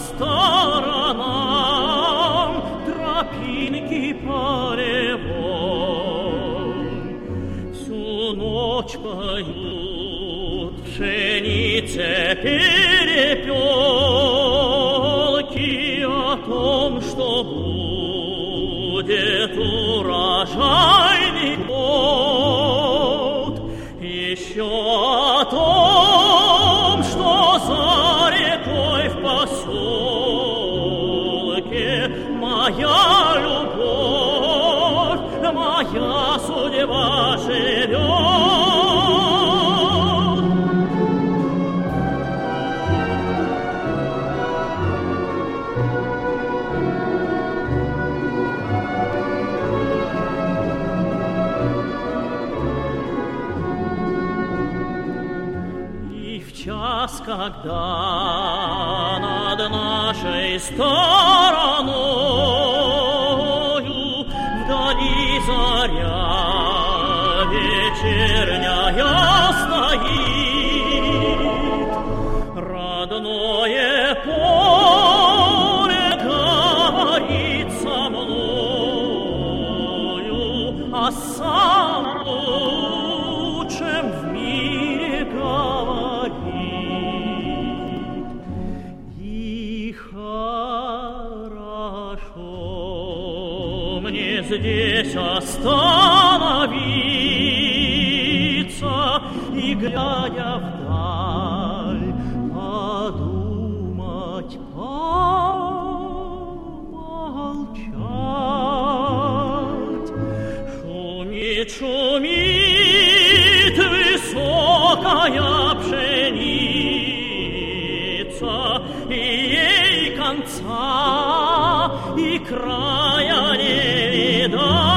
сторонам тропинки полевой. Всю ночь поют пшенице перепелки о том, что будет урожайный год, еще о том, что за рекой в поселке моя любовь, моя судьба живет. Когда над нашей стороною вдали заря вечерняя стоит, родное поле говорит со мною о самом лучшем в мире говорит. Здесь остановиться и, глядя вдаль, подумать, помолчать. Шумит, шумит высокая пшеница, и ей конца и края не видать.